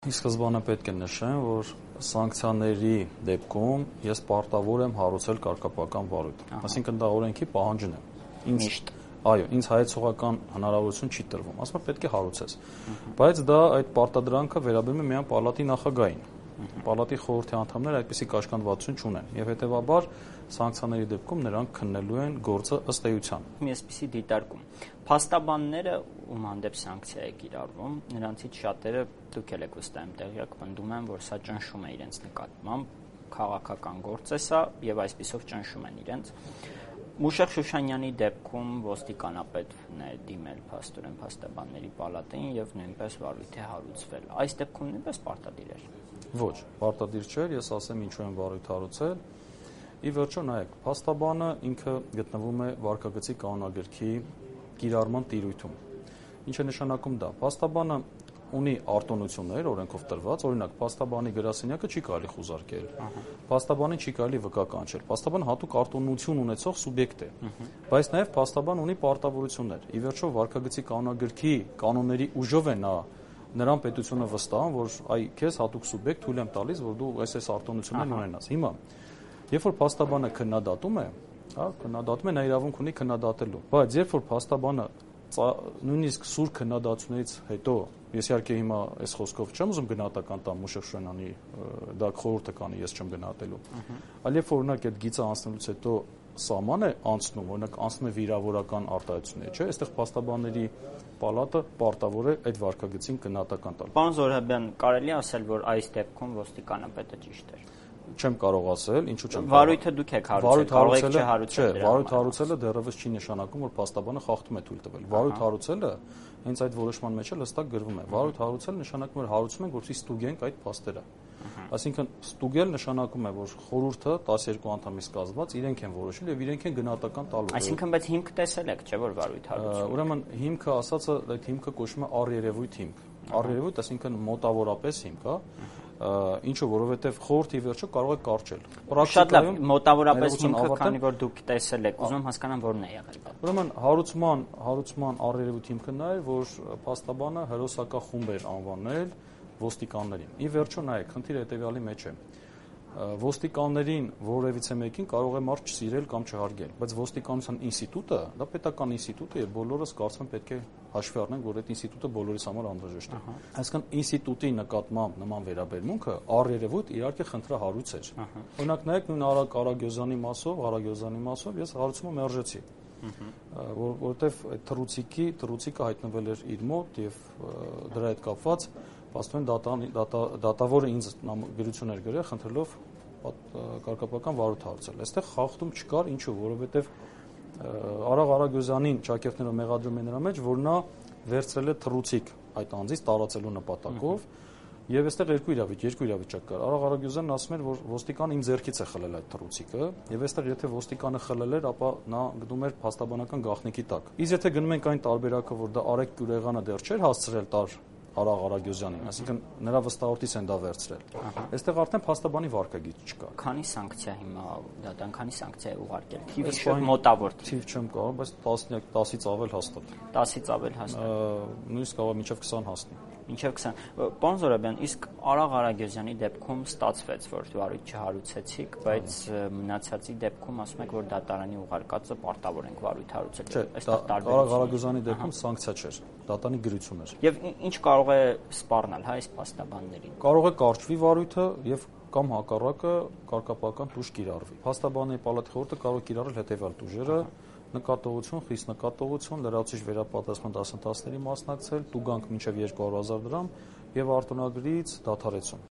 Ի սկզբանե պետք է նշեմ, որ սանկցիաների դեպքում ես պարտավոր եմ հարուցել կարգապահական վարույթ։ Այսինքն դա օրենքի պահանջն է։ Միշտ։ Այո, ինձ հայեցողական հնարավորություն չի տրվում, ասում եմ պետք է հարուցես։ Բայց դա այդ պարտադրանքը վերաբերում է միայն պալատի նախագահին։ Պալատի խորհրդի անդամները այդպիսի կաշկանդվածություն չունեն եւ հետեւաբար սանկցիաների դեպքում նրանք քննելու են գործը ըստ էության։ Այսպիսի դիտարկում փաստաբանները ում հանդեպ սանկցիա է կիրառվում, նրանցից շատերը դուք եք վստահ տեղյակ պնդում են, որ սա ճնշում է իրենց նկատմամբ, քաղաքական գործ է սա եւ այսպիսով ճնշում են իրենց։ Մուշեղ Շուշանյանի դեպքում ոստիկանապետն է դիմել փաստորեն փաստաբանների պալատին եւ նույնպես վարույթ է հարուցվել։ Այս դեպքում նույնպես պարտադիր էր։ Ոչ, պարտադիր չէր, ես ասեմ ինչու եմ վարույթ հարուցել։ Ի վերջո նայեք, փաստաբանը ինքը գտնվում է վարքագծի կանոնագրքի կիրառման տիրույթում։ Ինչ է նշանակում դա։ Փաստաբանը ունի արտոնություններ օրենքով տրված, օրինակ փաստաբանի գրասենյակը չի կարելի խուզարկել։ Փաստաբանին չի կարելի վկա կանչել։ Փաստաբանը հատուկ արտոնություն ունեցող սուբյեկտ է։ Բայց նաև փաստաբանը ունի պարտավորություններ։ Ի վերջո վարքագծի կանոնագրքի կանոնների ուժով է նա նրան պետությունը վստահում, որ այ քեզ հատուկ սուբյեկտ թույլ եմ տալիս, որ դու այս արտոնություններն ունենաս։ Հիմա, երբ որ փաստաբանը քննադատում է, քննադատում է, նա իրավունք ունի քննադատելու։ Բայց երբ որ փաստաբանը նույնիսկ սուր քննադատությունից հետո, ես իհարկե հիմա այս խոսքով չեմ ուզում գնահատական տամ Մուշեղ Շուշանյանի, դա խորհուրդը կանի, ես չեմ գնահատելու։ Այլ երբ որ օրինակ այդ գիծը անցնելուց հետո սահման է անցնում, օրինակ անցնում է վիրավորական արտահայտությունների, չէ՞, այստեղ փաստաբանների պալատը պարտավոր է այդ վարքագծին գնահատական տալ։ Պարոն Զոհրաբյան, կարելի է ասել, որ այս դեպքում ոստիկանապետը ճիշտ էր։ Չեմ կարող ասել, ինչու չեմ կարող։ Վարույթը դուք եք հարուցել, կարող եք չհարուցել։ Չէ, վարույթ հարուցելը դեռևս չի նշանակում, որ փաստաբանը խախտում է թույլ տվել։ Վարույթ հարուցելը հենց այդ որոշման մեջ էլ հստակ գրվում է։ Վարույթ հարուցելը նշանակում է, որ հարուցում ենք, որպեսզի ստուգենք այդ փաստերը։ Այսինքն ստուգել նշանակում է, որ խորհուրդը 12 անդամից կազմված իրենք են որոշել եւ իրենք են գնահատական տալու։ Այսինքն բայց հիմք տեսել եք, չէ՞ որ վարույթ հարուցում։ Ուրեմն հիմքը ասածը, այդ հիմքը կոչվում է առերևույթ հիմք։ Առերևույթ, այսինքն մոտավորապես հիմք, հա։ Ինչու, որովհետև խորհրդի վերջը կարող է կարճել։ Շատ լավ, մոտավորապես հիմքը, քանի որ դուք տեսել եք, ուզում եմ հասկանամ որն է եղել։ Ուրեմն հարուցման առերևույթ հիմքը նա էր, որ փաստաբանը հերոսակախումբ էր անվանել ոստիկաններին։ Ի վերջո նայեք, խնդիրը հետևյալի մեջ է։ Ոստիկաններին որևիցե մեկին կարող է մարդ չսիրել կամ չհարգել, բայց ոստիկանության ինստիտուտը, դա պետական ինստիտուտ է եւ բոլորս կարծում եմ պետք է հաշվի առնենք, որ այդ ինստիտուտը բոլորիս համար անհրաժեշտ է։ Այսինքն ինստիտուտի նկատմամբ նման վերաբերմունքը առերևույթ իհարկե խնդրահարույց էր։ Օրինակ նայեք նույն Արագյոզյանի մասով ես հարուցումը մերժեցի, որովհետեւ այդ թռուցիկը հայտնվել էր իր մոտ եւ դրա հետ կապված Պաստորեն դատավորը ինձ գրություն էր գրել, խնդրելով կարգապահական վարույթ հարուցել։ Այստեղ խախտում չկար, ինչու, որովհետև Արագյոզյանին ճակերտներով մեղադրում են նրա մեջ, որ նա վերցրել է թռուցիկ այդ անձից տարածելու նպատակով, եւ այստեղ երկու իրավիճակ կար։ Արագյոզյանն ասում էր, որ ոստիկանը իմ ձեռքից է խլել այդ թռուցիկը, եւ այստեղ եթե ոստիկանը խլել էր, ապա նա գտնում էր փաստաբանական գաղտնիքի տակ։ Իսկ եթե գնում ենք այն տարբերակը, որ դա Արեգ Գյուրեղյանը դեռ չէր հասցրել տար Արագյոզյանին, այսինքն նրա վստահորդից են դա վերցրել։ Այստեղ արդեն փաստաբանի վարքագիծ չկա։ Քանի սանկցիա հիմա դատան, քանի սանկցիա է ուղարկել։ Թիվը մոտավոր թիվ չեմ կարող, բայց 10-ից ավել հաստատ։ 10-ից ավել հաստատ։ Նույնիսկ կարող է մինչև 20 հասնի։ Մինչև 20։ Պարոն Զոհրաբյան, իսկ Արագյոզյանի դեպքում ստացվեց, որ վարույթ չհարուցեցիք, բայց մնացածի դեպքում ասում եք, որ դատարանի ուղարկածը պարտավոր ենք վարույթ հարուցել։ Այստեղ տարբերություն։ Արագյոզյանի դեպքում սանկցիա չէր, դատանի գրություն էր։ Եվ ինչ կարող է սպառնալ, հա, այս փաստաբաններին։ Կարող է կարճվի վարույթը եւ կամ հակառակը կարգապահական տուժ կիրառվի։ Փաստաբանի պալատի խորհուրդը կարող է կիրառել հետեւյալ տուժերը. նկատողություն, խիստ նկատողություն, լրացուցիչ վերապատրաստման դասընթացների մասնակցել, տուգանք մինչև 200,000 դրամ եւ արտոնագրից դադարեցում։